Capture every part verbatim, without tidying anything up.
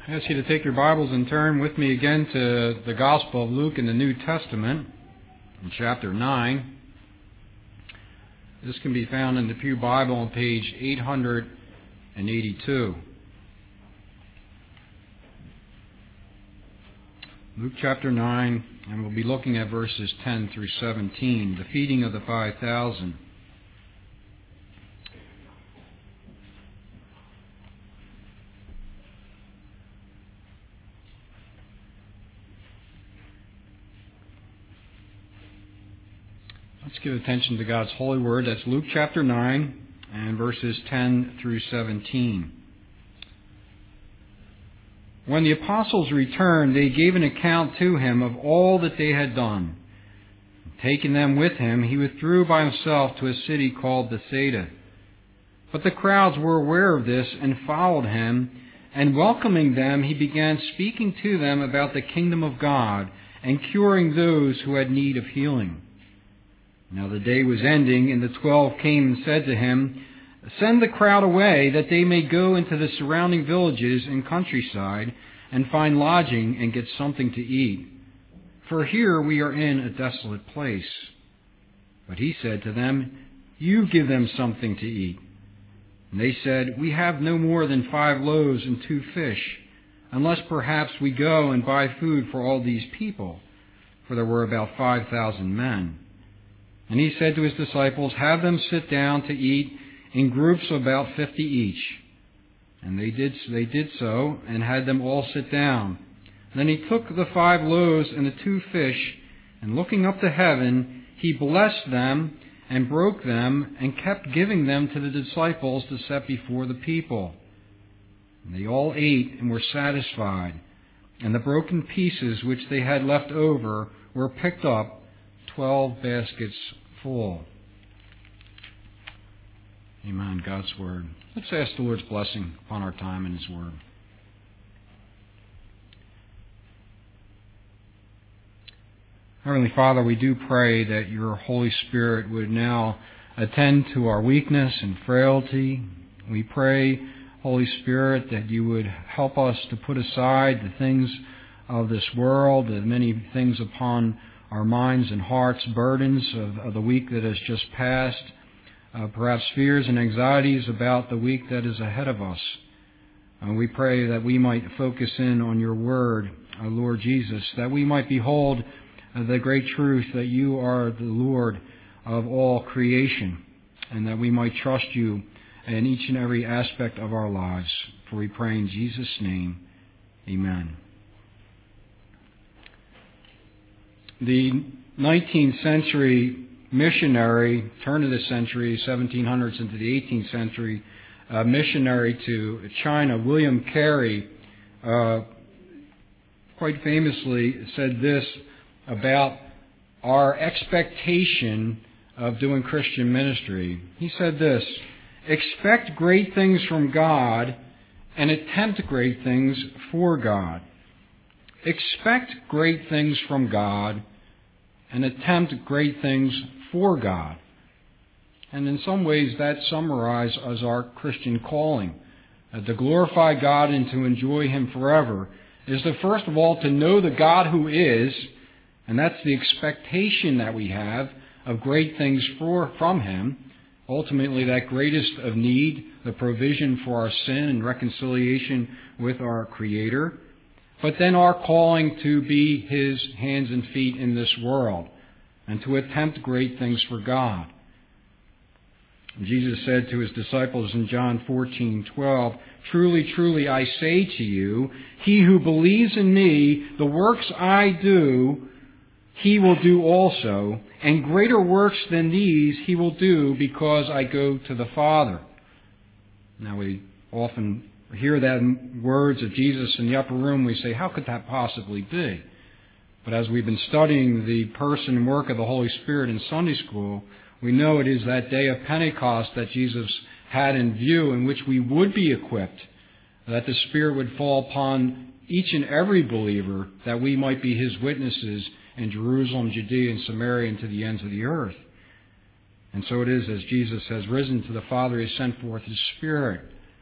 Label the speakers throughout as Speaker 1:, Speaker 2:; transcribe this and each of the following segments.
Speaker 1: I ask you to take your Bibles and turn with me again to the Gospel of Luke in the New Testament, in chapter nine. This can be found in the Pew Bible on page eight hundred eighty-two. Luke chapter nine, and we'll be looking at verses ten through seventeen, the feeding of the five thousand. Let's give attention to God's holy word. That's Luke chapter nine and verses ten through seventeen. When the apostles returned, they gave an account to him of all that they had done. Taking them with him, he withdrew by himself to a city called Bethsaida. But the crowds were aware of this and followed him, and welcoming them, he began speaking to them about the kingdom of God and curing those who had need of healing. Now the day was ending, and the twelve came and said to him, "Send the crowd away, that they may go into the surrounding villages and countryside, and find lodging and get something to eat. For here we are in a desolate place." But he said to them, "You give them something to eat." And they said, "We have no more than five loaves and two fish, unless perhaps we go and buy food for all these people." For there were about five thousand men. And he said to his disciples, "Have them sit down to eat in groups of about fifty each." And they did, they did so, and had them all sit down. Then he took the five loaves and the two fish, and looking up to heaven, he blessed them and broke them, and kept giving them to the disciples to set before the people. And they all ate and were satisfied. And the broken pieces which they had left over were picked up, twelve baskets full. Amen. God's Word. Let's ask the Lord's blessing upon our time in His Word. Heavenly Father, we do pray that Your Holy Spirit would now attend to our weakness and frailty. We pray, Holy Spirit, that You would help us to put aside the things of this world, the many things upon our minds and hearts, burdens of, of the week that has just passed, uh, perhaps fears and anxieties about the week that is ahead of us. And we pray that we might focus in on Your Word, our Lord Jesus, that we might behold uh, the great truth that You are the Lord of all creation, and that we might trust You in each and every aspect of our lives. For we pray in Jesus' name, amen. The nineteenth century missionary, turn of the century, seventeen hundreds into the eighteenth century, uh, missionary to China, William Carey, uh, quite famously said this about our expectation of doing Christian ministry. He said this: "Expect great things from God and attempt great things for God." Expect great things from God and attempt great things for God. And in some ways that summarizes our Christian calling. Uh, to glorify God and to enjoy Him forever is to first of all to know the God who is, and that's the expectation that we have of great things for, from Him. Ultimately, that greatest of need, the provision for our sin and reconciliation with our Creator. But then our calling to be His hands and feet in this world and to attempt great things for God. Jesus said to His disciples in John fourteen twelve, "Truly, truly, I say to you, he who believes in Me, the works I do, he will do also, and greater works than these he will do, because I go to the Father." Now we often hear that words of Jesus in the upper room, we say, how could that possibly be? But as we've been studying the person and work of the Holy Spirit in Sunday school, we know it is that day of Pentecost that Jesus had in view, in which we would be equipped, that the Spirit would fall upon each and every believer, that we might be His witnesses in Jerusalem, Judea, and Samaria, and to the ends of the earth. And so it is, as Jesus has risen to the Father, He has sent forth His Spirit.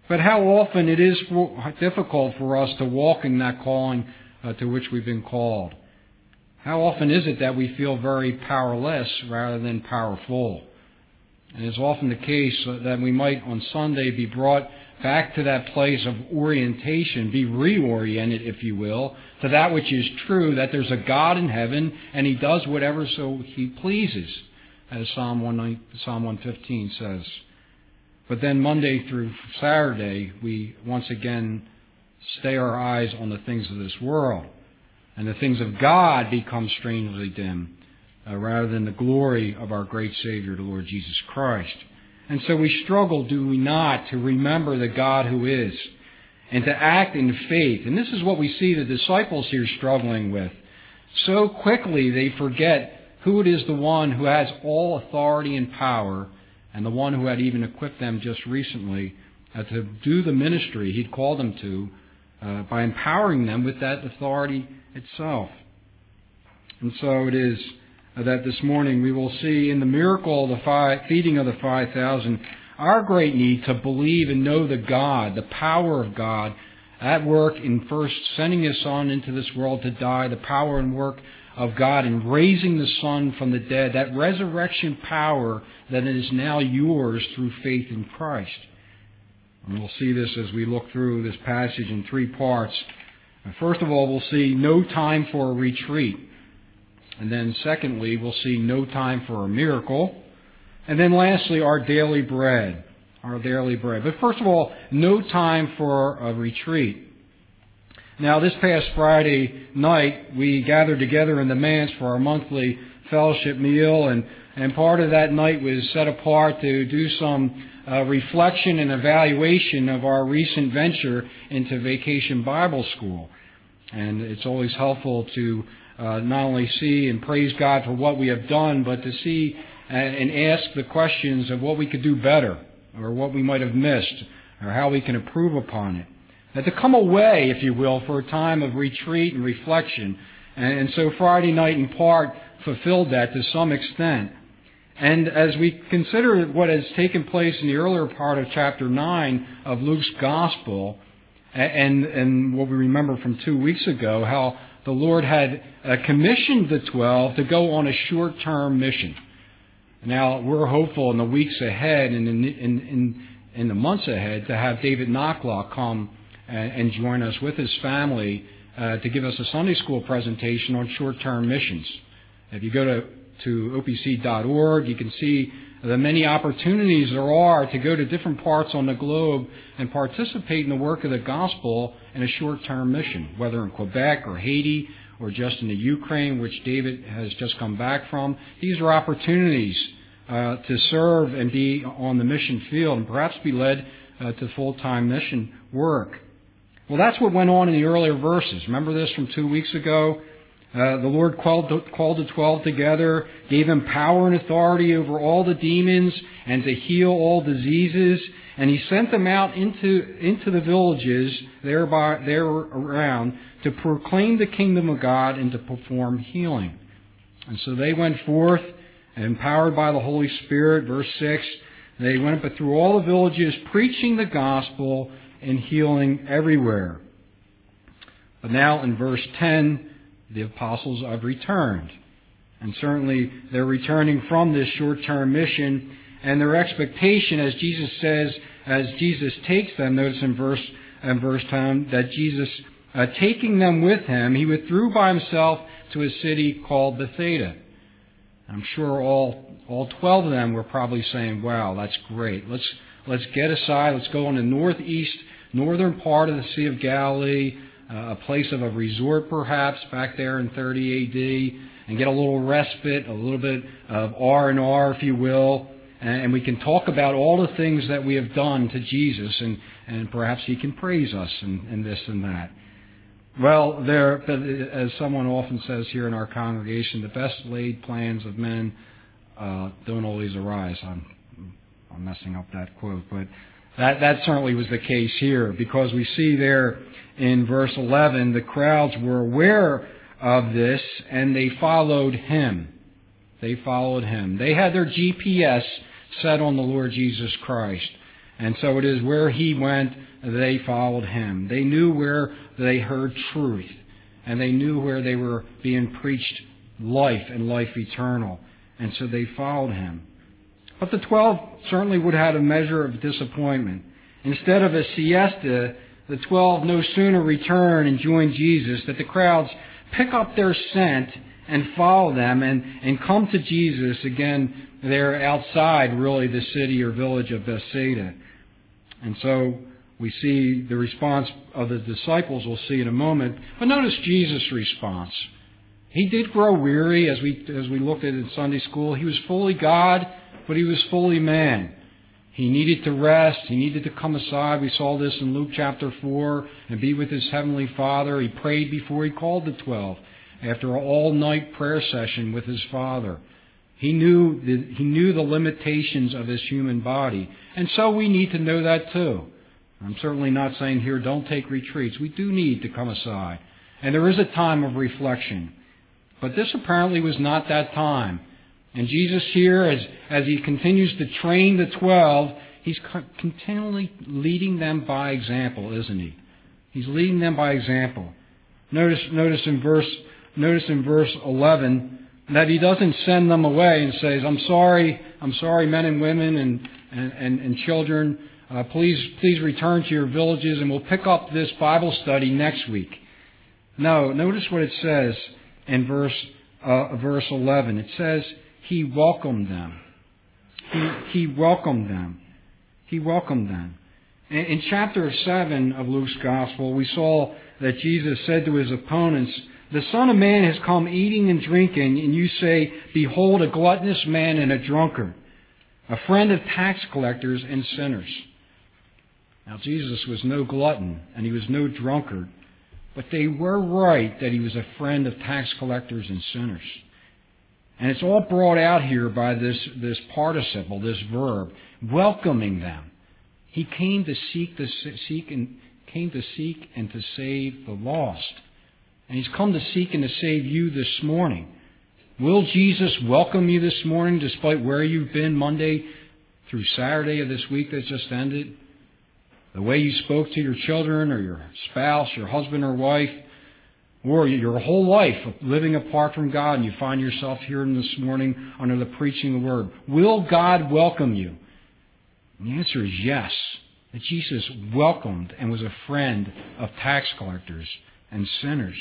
Speaker 1: But how often it is for, difficult for us to walk in that calling uh, to which we've been called. How often is it that we feel very powerless rather than powerful? And it's often the case that we might on Sunday be brought back to that place of orientation, be reoriented, if you will, to that which is true, that there's a God in heaven and He does whatever so He pleases, as Psalm one fifteen says. But then Monday through Saturday, we once again stay our eyes on the things of this world. And the things of God become strangely dim, uh, rather than the glory of our great Savior, the Lord Jesus Christ. And so we struggle, do we not, to remember the God who is, and to act in faith. And this is what we see the disciples here struggling with. So quickly they forget who it is the one who has all authority and power, and the one who had even equipped them just recently uh, to do the ministry He'd called them to, uh, by empowering them with that authority itself. And so it is uh, that this morning we will see in the miracle of the five, feeding of the five thousand our great need to believe and know the God, the power of God at work in first sending His Son into this world to die, the power and work of God in raising the Son from the dead, that resurrection power that is now yours through faith in Christ. And we'll see this as we look through this passage in three parts. First of all, we'll see no time for a retreat. And then secondly, we'll see no time for a miracle. And then lastly, our daily bread. Our daily bread. But first of all, no time for a retreat. Now, this past Friday night, we gathered together in the manse for our monthly fellowship meal, and, and part of that night was set apart to do some uh, reflection and evaluation of our recent venture into Vacation Bible School. And it's always helpful to uh, not only see and praise God for what we have done, but to see and, and ask the questions of what we could do better, or what we might have missed, or how we can improve upon it. And to come away, if you will, for a time of retreat and reflection. And, and so Friday night in part fulfilled that to some extent. And as we consider what has taken place in the earlier part of chapter nine of Luke's Gospel, and, and what we remember from two weeks ago, how the Lord had uh, commissioned the twelve to go on a short-term mission. Now, we're hopeful in the weeks ahead and in, in, in, in the months ahead to have David Knocklock come and join us with his family uh, to give us a Sunday school presentation on short-term missions. If you go to, to O P C dot org, you can see the many opportunities there are to go to different parts on the globe and participate in the work of the gospel in a short-term mission, whether in Quebec or Haiti or just in the Ukraine, which David has just come back from. These are opportunities uh, to serve and be on the mission field and perhaps be led uh, to full-time mission work. Well, that's what went on in the earlier verses. Remember this from two weeks ago? Uh, the Lord called the, called the twelve together, gave them power and authority over all the demons and to heal all diseases. And He sent them out into, into the villages thereby, there around to proclaim the kingdom of God and to perform healing. And so they went forth, empowered by the Holy Spirit. Verse six, they went up through all the villages preaching the gospel and healing everywhere. But now in verse ten, the apostles have returned. And certainly they're returning from this short-term mission. And their expectation, as Jesus says, as Jesus takes them, notice in verse, in verse ten, that Jesus, uh, taking them with Him, He withdrew by Himself to a city called Bethsaida. I'm sure all all twelve of them were probably saying, wow, that's great. Let's let's get aside. Let's go on the northeast, northern part of the Sea of Galilee, uh, a place of a resort perhaps back there in thirty A D, and get a little respite, a little bit of R and R, if you will. And we can talk about all the things that we have done to Jesus, and, and perhaps He can praise us in, in this and that. Well, there, as someone often says here in our congregation, the best laid plans of men uh, don't always arise. I'm, I'm messing up that quote, but that, that certainly was the case here, because we see there in verse eleven, the crowds were aware of this, and they followed Him. They followed Him. They had their G P S set on the Lord Jesus Christ. And so it is where he went, they followed him. They knew where they heard truth, and they knew where they were being preached life and life eternal. And so they followed him. But the twelve certainly would have had a measure of disappointment. Instead of a siesta, the twelve no sooner return and join Jesus that the crowds pick up their scent and follow them and, and come to Jesus again. They're outside, really, the city or village of Bethsaida. And so we see the response of the disciples, we'll see in a moment. But notice Jesus' response. He did grow weary, as we as we looked at it in Sunday school. He was fully God, but he was fully man. He needed to rest. He needed to come aside. We saw this in Luke chapter four, and be with his heavenly Father. He prayed before he called the twelve, after an all-night prayer session with his Father. He knew the, he knew the limitations of his human body. And so we need to know that too. I'm certainly not saying here don't take retreats. We do need to come aside. And there is a time of reflection. But this apparently was not that time. And Jesus here, as, as he continues to train the twelve, he's continually leading them by example, isn't he? He's leading them by example. Notice, notice in verse, notice in verse eleven that he doesn't send them away and says, "I'm sorry, I'm sorry, men and women and and, and, and children. Uh, please, please return to your villages, and we'll pick up this Bible study next week." No, notice what it says in verse uh, verse eleven. It says he welcomed them. He, he welcomed them. He welcomed them. In, in chapter seven of Luke's Gospel, we saw that Jesus said to his opponents, "The Son of Man has come eating and drinking, and you say, 'Behold, a gluttonous man and a drunkard, a friend of tax collectors and sinners.'" Now, Jesus was no glutton, and he was no drunkard, but they were right that he was a friend of tax collectors and sinners. And it's all brought out here by this, this participle, this verb, welcoming them. He came to seek, to seek and came to seek and to save the lost. And he's come to seek and to save you this morning. Will Jesus welcome you this morning despite where you've been Monday through Saturday of this week that just ended? The way you spoke to your children or your spouse, your husband or wife, or your whole life of living apart from God, and you find yourself here this morning under the preaching of the Word. Will God welcome you? And the answer is yes. That Jesus welcomed and was a friend of tax collectors and sinners.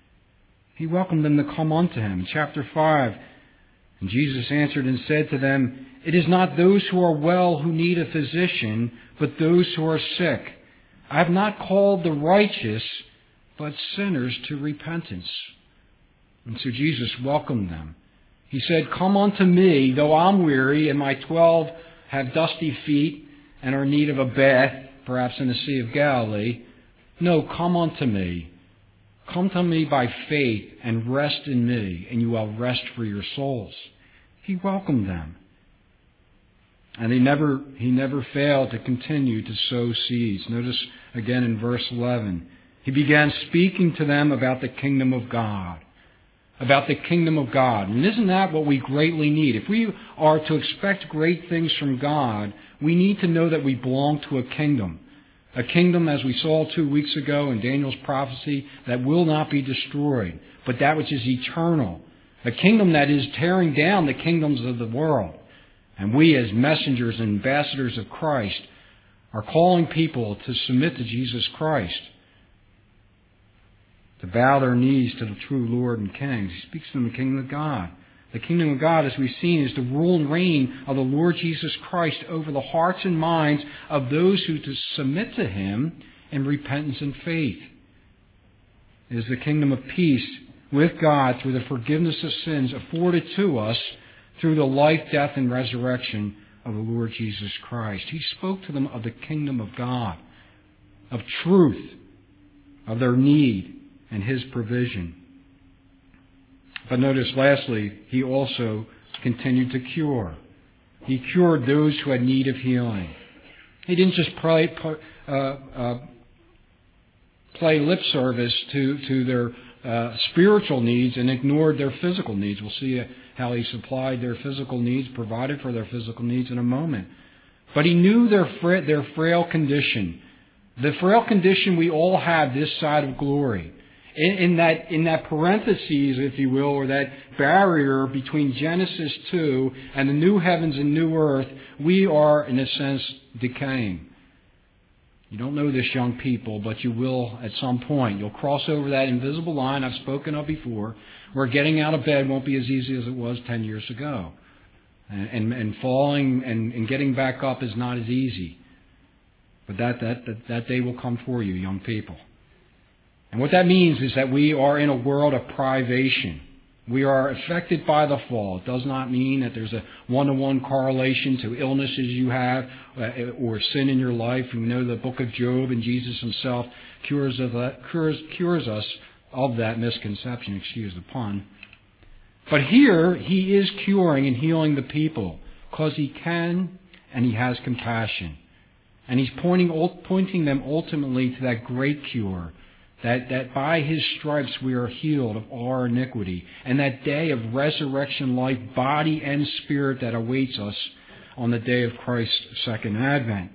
Speaker 1: He welcomed them to come unto him. In chapter five, and Jesus answered and said to them, "It is not those who are well who need a physician, but those who are sick. I have not called the righteous, but sinners to repentance." And so Jesus welcomed them. He said, "Come unto me, though I'm weary, and my twelve have dusty feet and are in need of a bath, perhaps in the Sea of Galilee. No, come unto me. Come to me by faith and rest in me, and you will rest for your souls." He welcomed them. And he never, he never failed to continue to sow seeds. Notice again in verse eleven. He began speaking to them about the kingdom of God. About the kingdom of God. And isn't that what we greatly need? If we are to expect great things from God, we need to know that we belong to a kingdom. A kingdom, as we saw two weeks ago in Daniel's prophecy, that will not be destroyed, but that which is eternal. A kingdom that is tearing down the kingdoms of the world. And we, as messengers and ambassadors of Christ, are calling people to submit to Jesus Christ, to bow their knees to the true Lord and King. He speaks to them the kingdom of God. The kingdom of God, as we've seen, is the rule and reign of the Lord Jesus Christ over the hearts and minds of those who to submit to Him in repentance and faith. It is the kingdom of peace with God through the forgiveness of sins afforded to us through the life, death, and resurrection of the Lord Jesus Christ. He spoke to them of the kingdom of God, of truth, of their need, and His provision. But notice, lastly, He also continued to cure. He cured those who had need of healing. He didn't just play, uh, uh, play lip service to, to their uh, spiritual needs and ignored their physical needs. We'll see how He supplied their physical needs, provided for their physical needs in a moment. But he knew their fra- their frail condition, the frail condition we all have this side of glory. In, in that in that parentheses, if you will, or that barrier between Genesis two and the new heavens and new earth, we are, in a sense, decaying. You don't know this, young people, but you will at some point. You'll cross over that invisible line I've spoken of before, where getting out of bed won't be as easy as it was ten years ago. And, and, and falling and, and getting back up is not as easy. But that, that, that, that day will come for you, young people. And what that means is that we are in a world of privation. We are affected by the fall. It does not mean that there's a one-to-one correlation to illnesses you have or sin in your life. We know the book of Job, and Jesus himself cures, of that, cures, cures us of that misconception, excuse the pun. But here, he is curing and healing the people because he can and he has compassion. And he's pointing, pointing them ultimately to that great cure, That, that by his stripes we are healed of our iniquity. And that day of resurrection life, body and spirit, that awaits us on the day of Christ's second advent.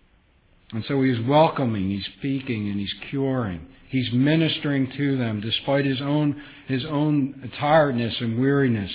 Speaker 1: And so he's welcoming, he's speaking, and he's curing. He's ministering to them despite his own, his own tiredness and weariness.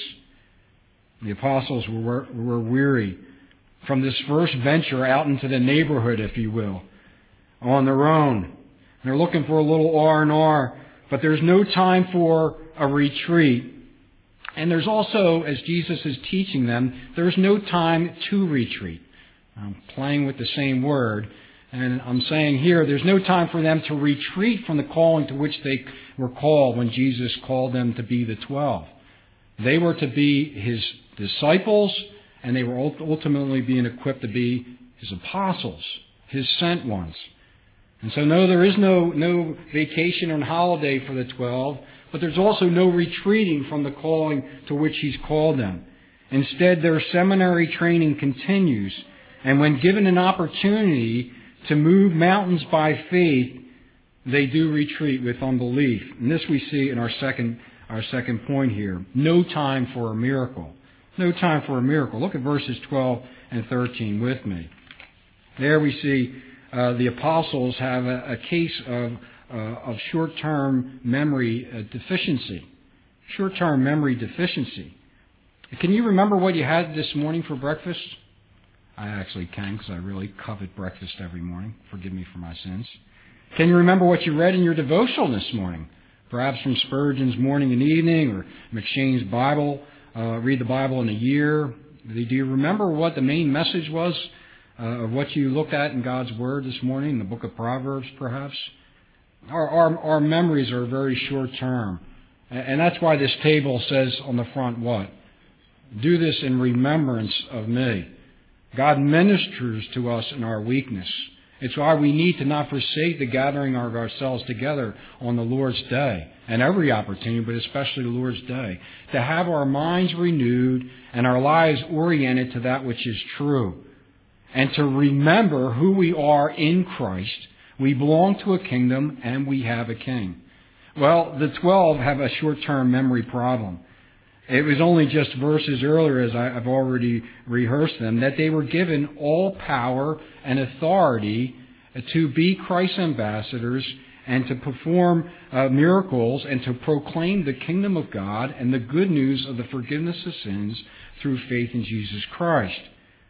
Speaker 1: The apostles were, were weary from this first venture out into the neighborhood, if you will, on their own. They're looking for a little R and R, but there's no time for a retreat. And there's also, as Jesus is teaching them, there's no time to retreat. I'm playing with the same word, and I'm saying here there's no time for them to retreat from the calling to which they were called when Jesus called them to be the twelve. They were to be his disciples, and they were ultimately being equipped to be his apostles, his sent ones. And so no, there is no, no vacation or holiday for the twelve, but there's also no retreating from the calling to which he's called them. Instead, their seminary training continues, and when given an opportunity to move mountains by faith, they do retreat with unbelief. And this we see in our second, our second point here. No time for a miracle. No time for a miracle. Look at verses twelve and thirteen with me. There we see Uh, the apostles have a, a case of, uh, of short-term memory uh, deficiency. Short-term memory deficiency. Can you remember what you had this morning for breakfast? I actually can, because I really covet breakfast every morning. Forgive me for my sins. Can you remember what you read in your devotional this morning? Perhaps from Spurgeon's Morning and Evening, or McShane's Bible, uh, Read the Bible in a Year. Do you remember what the main message was Uh, of what you looked at in God's Word this morning, in the book of Proverbs, perhaps? Our, our, our memories are very short term. And that's why this table says on the front what? Do this in remembrance of me. God ministers to us in our weakness. It's why we need to not forsake the gathering of ourselves together on the Lord's Day, and every opportunity, but especially the Lord's Day, to have our minds renewed and our lives oriented to that which is true. And to remember who we are in Christ. We belong to a kingdom and we have a king. Well, the twelve have a short-term memory problem. It was only just verses earlier, as I've already rehearsed them, that they were given all power and authority to be Christ's ambassadors and to perform uh, miracles and to proclaim the kingdom of God and the good news of the forgiveness of sins through faith in Jesus Christ.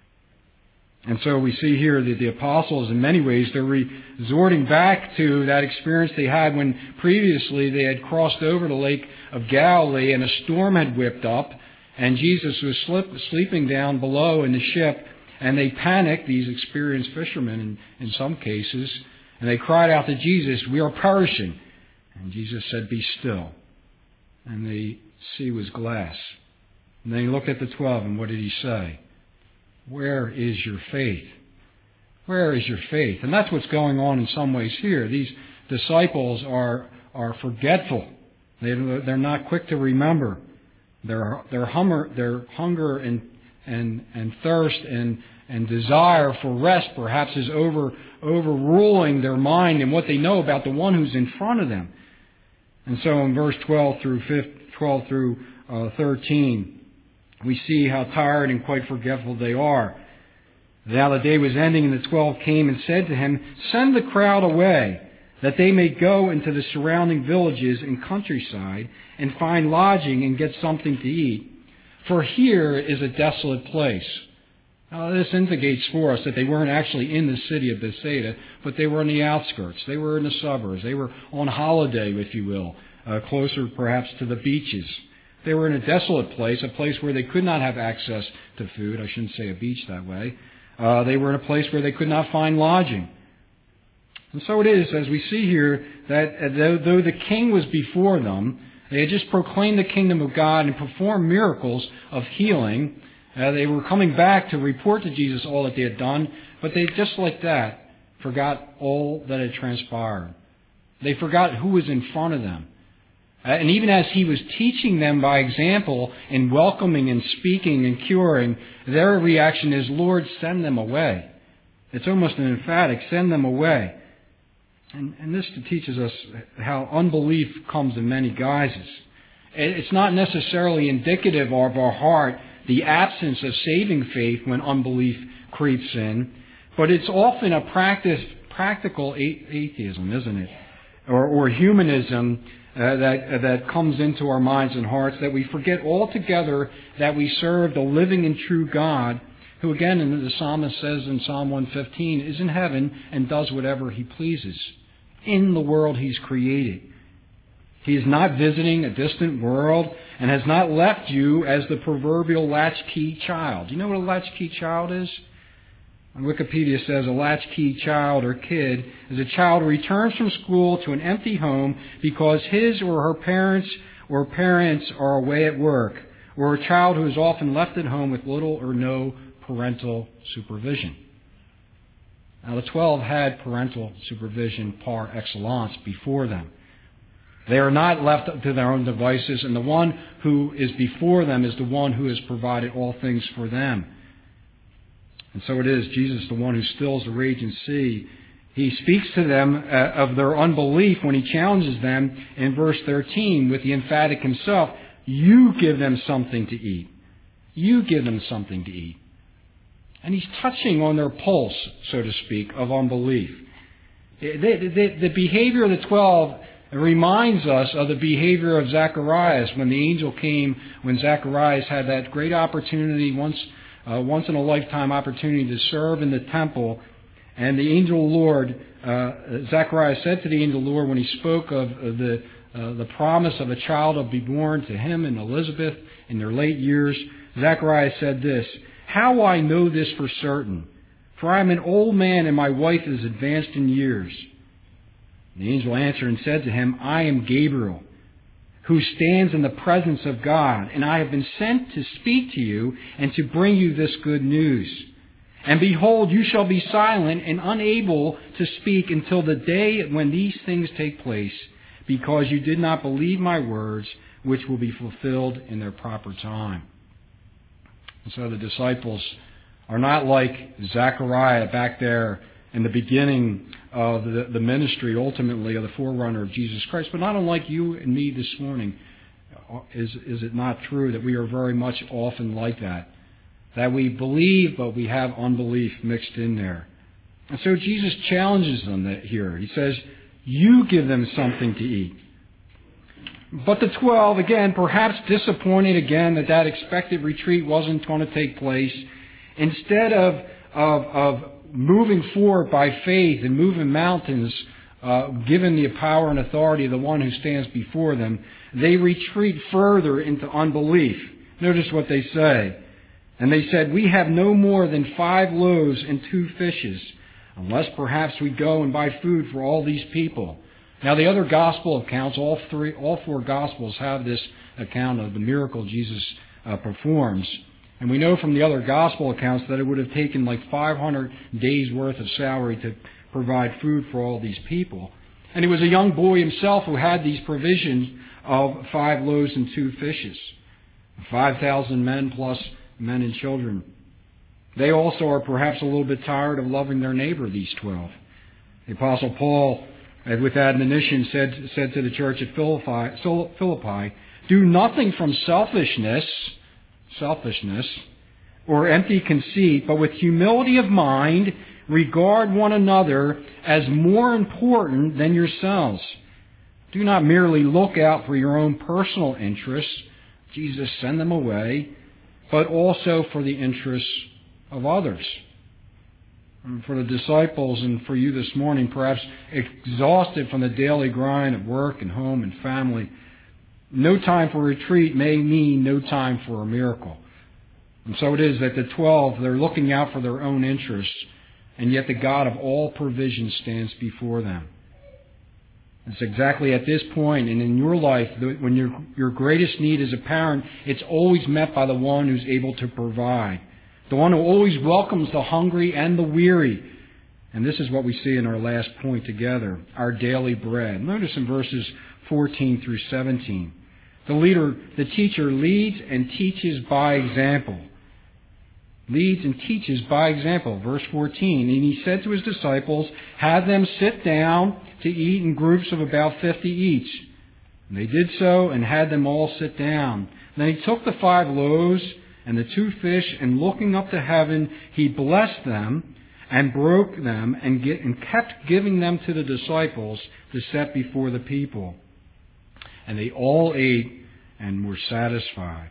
Speaker 1: And so we see here that the apostles, in many ways, they're resorting back to that experience they had when previously they had crossed over the Lake of Galilee and a storm had whipped up, and Jesus was slip, sleeping down below in the ship, and they panicked, these experienced fishermen in, in some cases, and they cried out to Jesus, "We are perishing." And Jesus said, "Be still." And the sea was glass. And then he looked at the twelve, and what did he say? Where is your faith? Where is your faith? And that's what's going on in some ways here. These disciples are are forgetful. They they're not quick to remember. Their their hunger their hunger and and and thirst and and desire for rest perhaps is over overruling their mind and what they know about the one who's in front of them. And so in verse twelve through twelve through uh, thirteen. We see how tired and quite forgetful they are. Now the day was ending, and the twelve came and said to him, "Send the crowd away, that they may go into the surrounding villages and countryside and find lodging and get something to eat. For here is a desolate place." Now this indicates for us that they weren't actually in the city of Bethsaida, but they were in the outskirts. They were in the suburbs. They were on holiday, if you will, uh, closer perhaps to the beaches. They were in a desolate place, a place where they could not have access to food. I shouldn't say a beach that way. Uh, they were in a place where they could not find lodging. And so it is, as we see here, that though, though the king was before them, they had just proclaimed the kingdom of God and performed miracles of healing. Uh, they were coming back to report to Jesus all that they had done, but they, just like that, forgot all that had transpired. They forgot who was in front of them. Uh, and even as he was teaching them by example and welcoming and speaking and curing, their reaction is, "Lord, send them away." It's almost an emphatic, "Send them away." And, and this teaches us how unbelief comes in many guises. It's not necessarily indicative of our heart, the absence of saving faith when unbelief creeps in, but it's often a practice, practical atheism, isn't it? Or, or humanism uh, that, uh, that comes into our minds and hearts, that we forget altogether that we serve the living and true God, who again, the psalmist says in Psalm one fifteen, is in heaven and does whatever he pleases in the world he's created. He is not visiting a distant world and has not left you as the proverbial latchkey child. Do you know what a latchkey child is? Wikipedia says a latchkey child or kid is a child who returns from school to an empty home because his or her parents or parents are away at work, or a child who is often left at home with little or no parental supervision. Now the twelve had parental supervision par excellence before them. They are not left to their own devices, and the one who is before them is the one who has provided all things for them. And so it is, Jesus, the one who stills the raging sea. He speaks to them uh, of their unbelief when he challenges them in verse thirteen with the emphatic himself, "You give them something to eat. You give them something to eat." And he's touching on their pulse, so to speak, of unbelief. The, the, the behavior of the twelve reminds us of the behavior of Zacharias when the angel came, when Zacharias had that great opportunity, once uh, once in a lifetime opportunity to serve in the temple. And the angel Lord, uh, Zacharias said to the angel Lord when he spoke of, of the uh, the promise of a child to be born to him and Elizabeth in their late years, Zacharias said this, "How I know this for certain, for I am an old man and my wife is advanced in years." The angel answered and said to him, "I am Gabriel, who stands in the presence of God, and I have been sent to speak to you and to bring you this good news. And behold, you shall be silent and unable to speak until the day when these things take place, because you did not believe my words, which will be fulfilled in their proper time." And so the disciples are not like Zechariah back there in the beginning of the, the ministry, ultimately, of the forerunner of Jesus Christ. But not unlike you and me this morning, is, is it not true that we are very much often like that? That we believe, but we have unbelief mixed in there. And so Jesus challenges them here. He says, "You give them something to eat." But the twelve, again, perhaps disappointed again that that expected retreat wasn't going to take place, instead of, of, of moving forward by faith and moving mountains, uh, given the power and authority of the one who stands before them, they retreat further into unbelief. Notice what they say. "And they said, we have no more than five loaves and two fishes, unless perhaps we go and buy food for all these people." Now the other gospel accounts, all three, all four gospels have this account of the miracle Jesus uh, performs. And we know from the other gospel accounts that it would have taken like five hundred days worth of salary to provide food for all these people. And it was a young boy himself who had these provisions of five loaves and two fishes. five thousand men plus men and children. They also are perhaps a little bit tired of loving their neighbor, these twelve. The Apostle Paul, with admonition, said, said to the church at Philippi, Philippi, "Do nothing from selfishness, selfishness, or empty conceit, but with humility of mind, regard one another as more important than yourselves. Do not merely look out for your own personal interests, Jesus, send them away, but also for the interests of others. And for the disciples and for you this morning, perhaps exhausted from the daily grind of work and home and family, no time for retreat may mean no time for a miracle. And so it is that the twelve, they're looking out for their own interests, and yet the God of all provision stands before them. It's exactly at this point and in your life, when your, your greatest need is apparent, it's always met by the one who's able to provide. The one who always welcomes the hungry and the weary. And this is what we see in our last point together, our daily bread. Notice in verses fourteen through seventeen. The leader, the teacher leads and teaches by example. Leads and teaches by example. Verse fourteen, and he said to his disciples, have them sit down to eat in groups of about fifty each. And they did so and had them all sit down. Then he took the five loaves and the two fish, and looking up to heaven, he blessed them and broke them and, get, and kept giving them to the disciples to set before the people. And they all ate and were satisfied.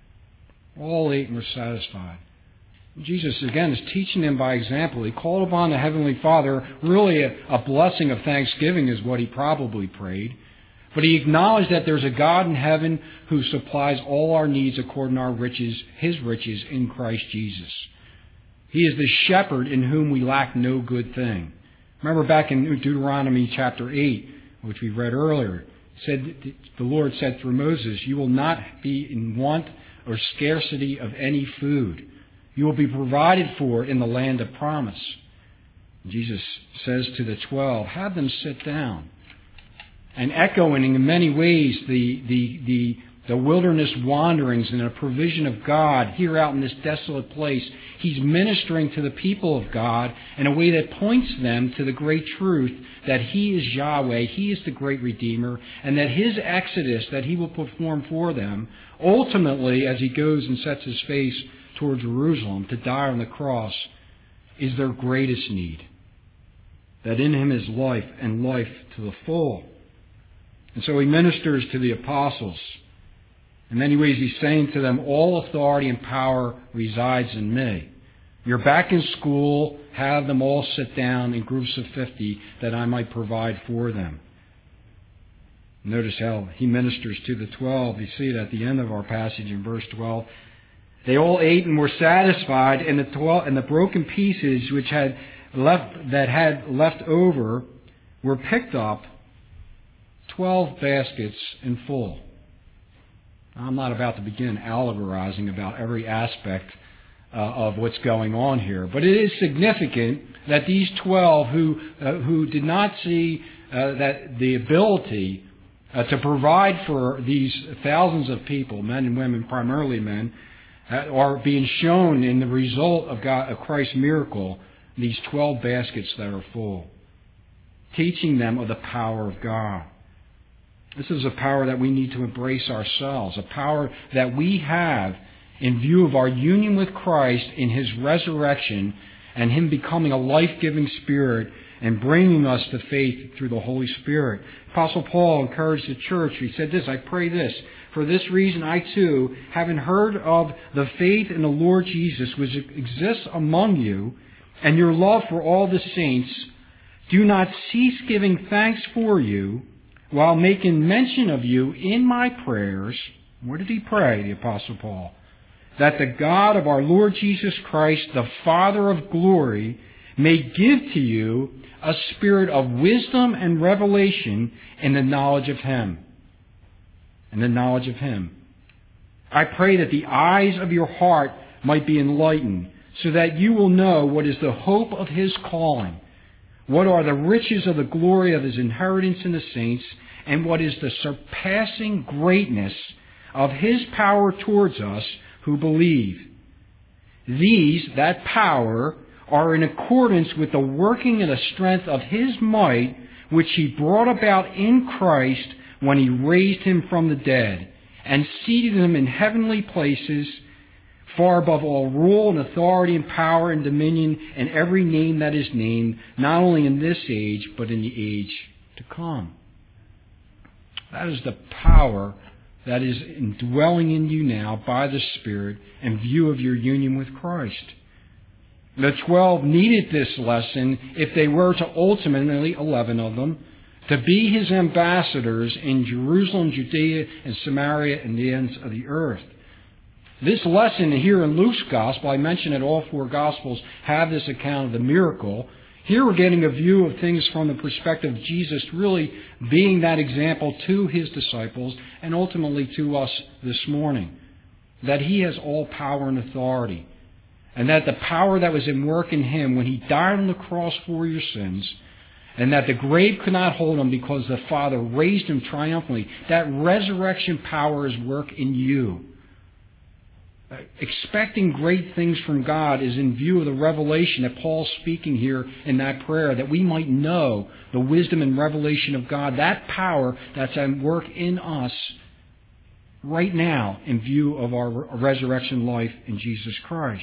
Speaker 1: All ate and were satisfied. Jesus, again, is teaching them by example. He called upon the Heavenly Father. Really, a, a blessing of thanksgiving is what he probably prayed. But he acknowledged that there's a God in heaven who supplies all our needs according to our riches, his riches in Christ Jesus. He is the shepherd in whom we lack no good thing. Remember back in Deuteronomy chapter eight, which we read earlier, said the Lord said through Moses, you will not be in want or scarcity of any food. You will be provided for in the land of promise. Jesus says to the twelve, have them sit down. And echoing in many ways the, the, the, the wilderness wanderings and the provision of God here out in this desolate place, he's ministering to the people of God in a way that points them to the great truth that he is Yahweh, he is the great Redeemer, and that his exodus that he will perform for them, ultimately as he goes and sets his face toward Jerusalem to die on the cross, is their greatest need. That in him is life, and life to the full. And so he ministers to the apostles. In many ways he's saying to them, all authority and power resides in me. You're back in school, have them all sit down in groups of fifty that I might provide for them. Notice how he ministers to the twelve. You see it at the end of our passage in verse twelve. They all ate and were satisfied, and the twelve and the broken pieces which had left that had left over were picked up, twelve baskets in full. I'm not about to begin allegorizing about every aspect uh, of what's going on here, but it is significant that these twelve who uh, who did not see uh, that the ability uh, to provide for these thousands of people, men and women, primarily men, uh, are being shown in the result of God, of Christ's miracle, these twelve baskets that are full, teaching them of the power of God. This is a power that we need to embrace ourselves, a power that we have in view of our union with Christ in his resurrection and him becoming a life-giving Spirit and bringing us to faith through the Holy Spirit. Apostle Paul encouraged the church. He said this, I pray this, for this reason I too, having heard of the faith in the Lord Jesus which exists among you and your love for all the saints, do not cease giving thanks for you, while making mention of you in my prayers. What did he pray, the Apostle Paul? That the God of our Lord Jesus Christ, the Father of glory, may give to you a spirit of wisdom and revelation in the knowledge of him. In the knowledge of him. I pray that the eyes of your heart might be enlightened, so that you will know what is the hope of his calling, what are the riches of the glory of his inheritance in the saints, and what is the surpassing greatness of his power towards us who believe. These, that power, are in accordance with the working and the strength of his might, which he brought about in Christ when he raised him from the dead, and seated him in heavenly places far above all rule and authority and power and dominion and every name that is named, not only in this age, but in the age to come. That is the power that is indwelling in you now by the Spirit in view of your union with Christ. The twelve needed this lesson if they were to ultimately, eleven of them, to be His ambassadors in Jerusalem, Judea, and Samaria, and the ends of the earth. This lesson here in Luke's Gospel, I mentioned that all four Gospels have this account of the miracle. Here we're getting a view of things from the perspective of Jesus really being that example to His disciples and ultimately to us this morning. That He has all power and authority. And that the power that was in work in Him when He died on the cross for your sins, and that the grave could not hold Him because the Father raised Him triumphantly, that resurrection power is work in you. Expecting great things from God is in view of the revelation that Paul's speaking here in that prayer, that we might know the wisdom and revelation of God, that power that's at work in us right now in view of our resurrection life in Jesus Christ.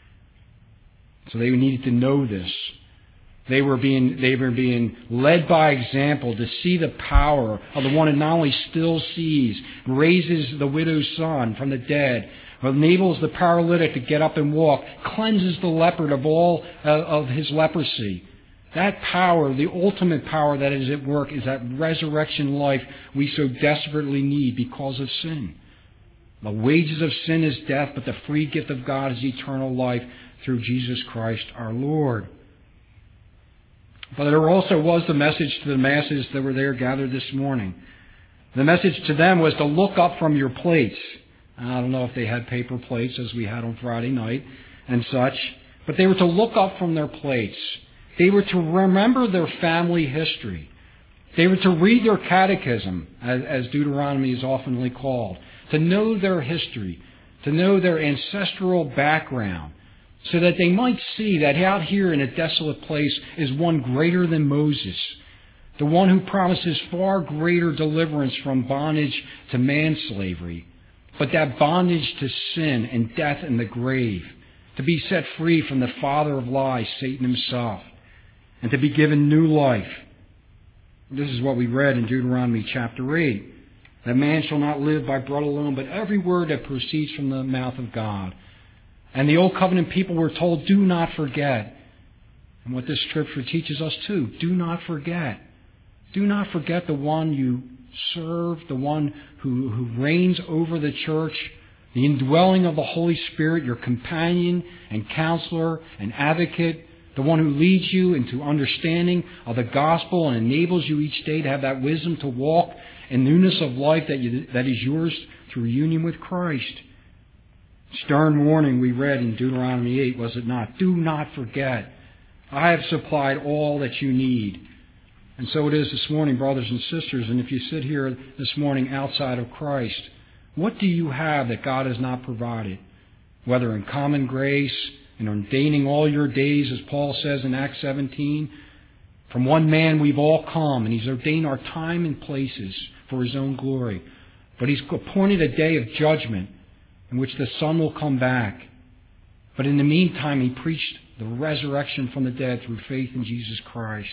Speaker 1: So they needed to know this. They were being they were being led by example to see the power of the one who not only still sees, raises the widow's son from the dead, enables the paralytic to get up and walk, cleanses the leopard of all uh, of his leprosy. That power, the ultimate power that is at work, is that resurrection life we so desperately need because of sin. The wages of sin is death, but the free gift of God is eternal life through Jesus Christ our Lord. But there also was the message to the masses that were there gathered this morning. The message to them was to look up from your plates. I don't know if they had paper plates as we had on Friday night and such, but they were to look up from their plates. They were to remember their family history. They were to read their catechism, as, as Deuteronomy is oftenly called, to know their history, to know their ancestral background, so that they might see that out here in a desolate place is one greater than Moses, the one who promises far greater deliverance from bondage to manslavery, but that bondage to sin and death and the grave, to be set free from the father of lies, Satan himself, and to be given new life. This is what we read in Deuteronomy chapter eight, that man shall not live by bread alone, but every word that proceeds from the mouth of God. And the Old Covenant people were told, do not forget. And what this scripture teaches us too, do not forget. Do not forget the one you serve, the one who, who reigns over the church, the indwelling of the Holy Spirit, your companion and counselor and advocate, the one who leads you into understanding of the gospel and enables you each day to have that wisdom to walk in newness of life that, you, that is yours through union with Christ. Stern warning we read in Deuteronomy eight, was it not? Do not forget. I have supplied all that you need. And so it is this morning, brothers and sisters. And if you sit here this morning outside of Christ, what do you have that God has not provided? Whether in common grace, in ordaining all your days, as Paul says in Acts seventeen, from one man we've all come, and He's ordained our time and places for His own glory. But He's appointed a day of judgment in which the Son will come back. But in the meantime, He preached the resurrection from the dead through faith in Jesus Christ.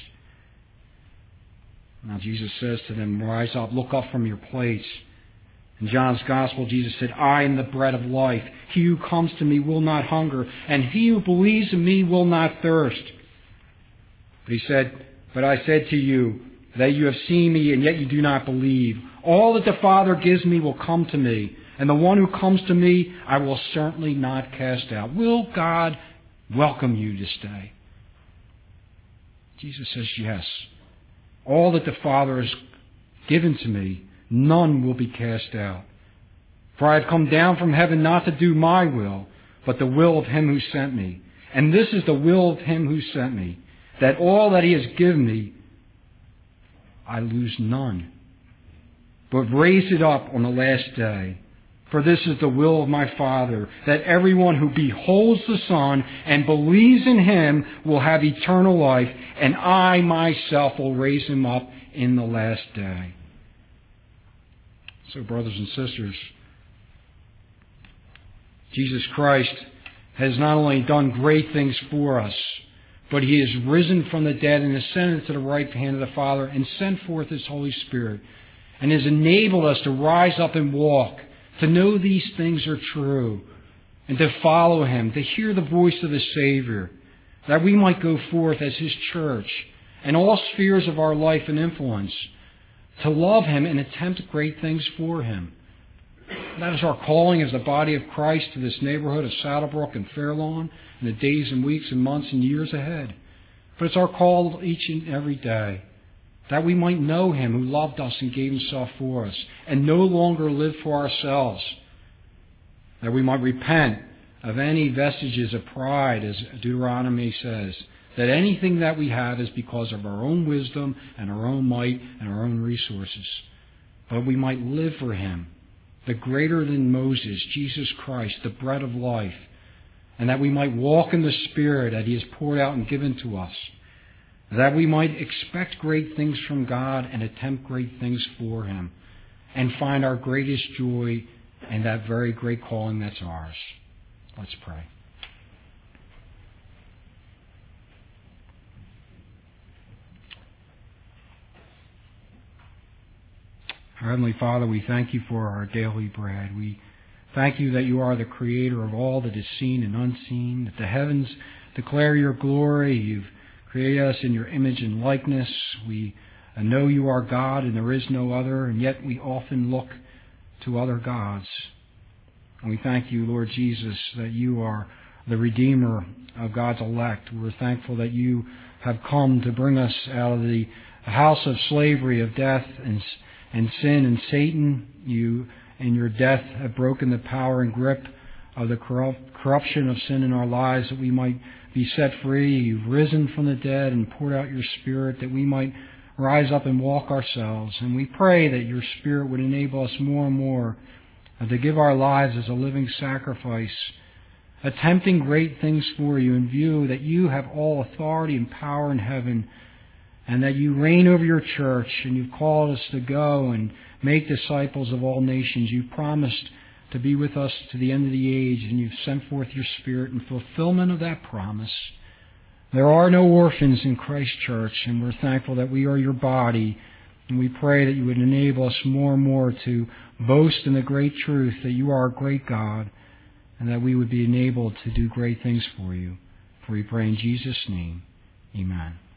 Speaker 1: Now Jesus says to them, rise up, look up from your plates. In John's Gospel, Jesus said, I am the bread of life. He who comes to me will not hunger, and he who believes in me will not thirst. But He said, but I said to you that you have seen me, and yet you do not believe. All that the Father gives me will come to me, and the one who comes to me I will certainly not cast out. Will God welcome you to stay? Jesus says, yes. All that the Father has given to me, none will be cast out. For I have come down from heaven not to do my will, but the will of Him who sent me. And this is the will of Him who sent me, that all that He has given me, I lose none, but raise it up on the last day. For this is the will of my Father, that everyone who beholds the Son and believes in Him will have eternal life, and I myself will raise him up in the last day. So, brothers and sisters, Jesus Christ has not only done great things for us, but He has risen from the dead and ascended to the right hand of the Father and sent forth His Holy Spirit and has enabled us to rise up and walk, to know these things are true, and to follow Him, to hear the voice of the Savior, that we might go forth as His church in all spheres of our life and influence, to love Him and attempt great things for Him. That is our calling as the body of Christ to this neighborhood of Saddlebrook and Fairlawn in the days and weeks and months and years ahead. But it's our call each and every day that we might know Him who loved us and gave Himself for us and no longer live for ourselves. That we might repent of any vestiges of pride, as Deuteronomy says, that anything that we have is because of our own wisdom and our own might and our own resources. But we might live for Him, the greater than Moses, Jesus Christ, the bread of life, and that we might walk in the Spirit that He has poured out and given to us, that we might expect great things from God and attempt great things for Him, and find our greatest joy in that very great calling that's ours. Let's pray. Our Heavenly Father, we thank You for our daily bread. We thank You that You are the Creator of all that is seen and unseen, that the heavens declare Your glory. You've created us in Your image and likeness. We know You are God and there is no other, and yet we often look to other gods. And we thank You, Lord Jesus, that You are the Redeemer of God's elect. We're thankful that You have come to bring us out of the house of slavery, of death and and sin and Satan. You, in Your death, have broken the power and grip of the corrupt, corruption of sin in our lives, that we might be set free. You've risen from the dead and poured out Your Spirit, that we might rise up and walk ourselves. And we pray that Your Spirit would enable us more and more to give our lives as a living sacrifice, attempting great things for You in view that You have all authority and power in heaven, and that You reign over Your church, and You've called us to go and make disciples of all nations. You promised to be with us to the end of the age, and You've sent forth Your Spirit in fulfillment of that promise. There are no orphans in Christ's church, and we're thankful that we are Your body, and we pray that You would enable us more and more to boast in the great truth that You are a great God, and that we would be enabled to do great things for You. For we pray in Jesus' name, amen.